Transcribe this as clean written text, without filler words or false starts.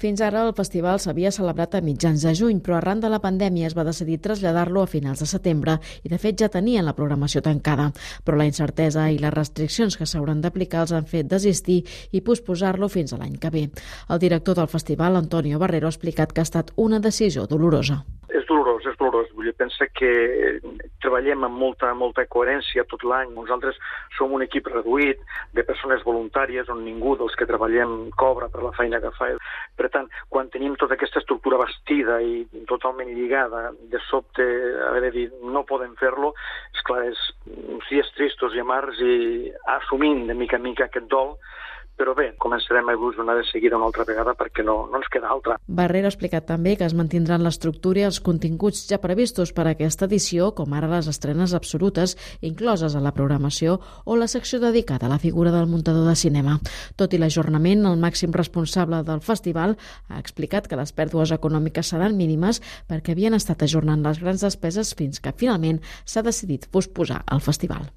Fins ara el festival s'havia celebrat a mitjans de juny, però arran de la pandèmia es va decidir traslladar-lo a finals de setembre i de fet ja tenien la programació tancada. Però la incertesa i les restriccions que s'hauran d'aplicar els han fet desistir i posposar-lo fins a l'any que ve. El director del festival, Antonio Barrero, ha explicat que ha estat una decisió dolorosa. És dolorós. Vull dir, pensa que treballem amb molta coherència tot l'any. Nosaltres som un equip reduït de persones voluntàries on ningú dels que treballem cobra per la feina que fa. Per tant, quan tenim tota aquesta estructura bastida i totalment lligada, de sobte haver de dir no podem fer-lo, esclar, és uns dies tristos i amargs i assumint de mica en mica aquest dol. Però bé, començarem a evolucionar de seguida una altra vegada perquè no ens queda altra. Barrero ha explicat també que es mantindran l'estructura i els continguts ja previstos per a aquesta edició, com ara les estrenes absolutes incloses a la programació o la secció dedicada a la figura del muntador de cinema. Tot i l'ajornament, el màxim responsable del festival ha explicat que les pèrdues econòmiques seran mínimes perquè havien estat ajornant les grans despeses fins que finalment s'ha decidit posposar el festival.